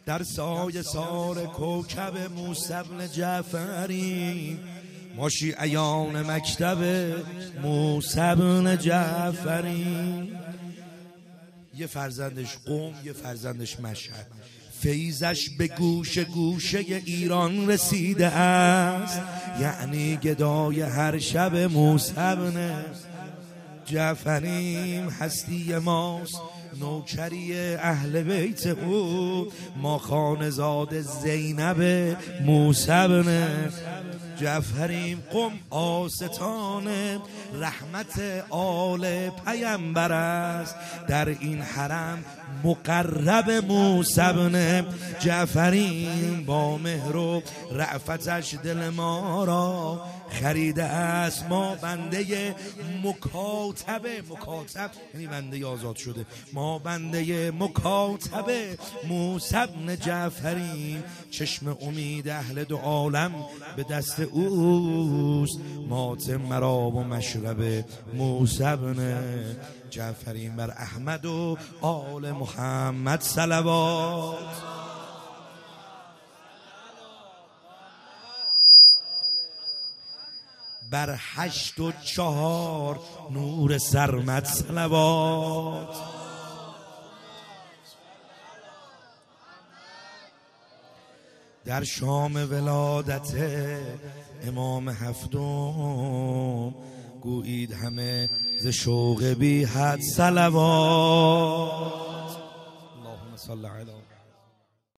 در سایه سار کوکب موسی بن جعفری، ما شیعیان مکتب موسی بن جعفری. یه فرزندش قم، یه فرزندش مشهد. فیضش به گوشه گوشه ایران رسیده است، یعنی گدای هر شب موسی بن جعفریم. هستی ماست نوکری اهل بیت او، ما خانزاد زینب موسی بن جعفریم. قم آستان رحمت آل پیمبر است، در این حرم مقرب موسی بن جعفریم. با مهر و رأفتش دل ما را خریده است، ما بنده مکاتب یعنی بنده آزاد شده، ما بنده مکاتب موسی بن جعفریم. چشم امید اهل دو عالم به دست اوست، مات مرا و مشرب موسی بن جعفریم. بر احمد و آل محمد صلوات. بر 8 و 4 نور سرمد صلوات. در شام ولادت امام هفتم، گویید همه ز شوق بی حد صلوات. اللهم صل علی